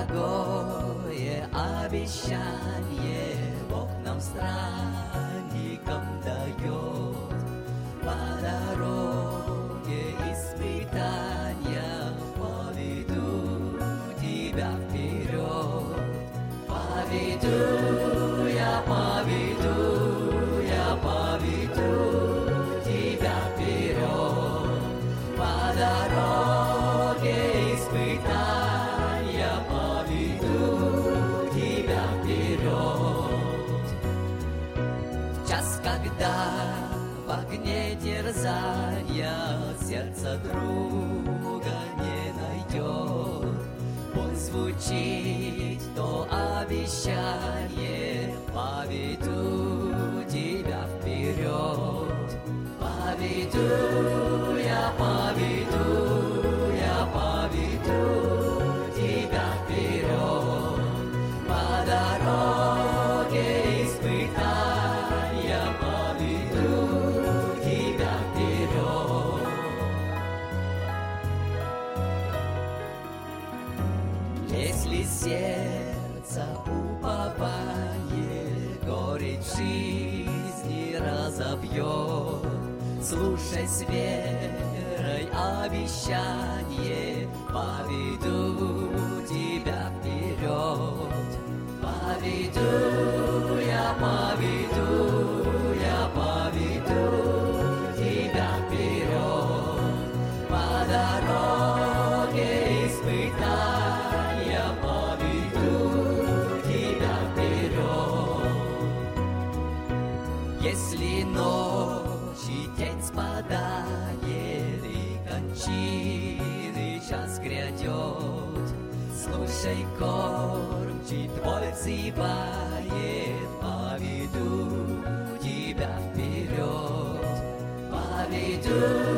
благое обещание Бог нам странникам дает. По дороге испытания поведу тебя вперед. Поведу, я поведу тебя вперед. По дороге испытания поведу тебя вперед. В час, когда в огне терзания сердце друга не найдет, пусть звучит то обещание, поведу тебя вперед. Поведу, я поведу тебя вперед. По дороге испытания поведу тебя вперед. Если сердце упование горечь жизни разобьет, слушай с верой обещание, поведу тебя вперед. Поведу, я поведу тебя вперед. По дороге испытания поведу тебя вперед. Если ночь и тень спадает, и кончины час грядет, слушай, кормчий твой взывает, поведу тебя вперед. Поведу,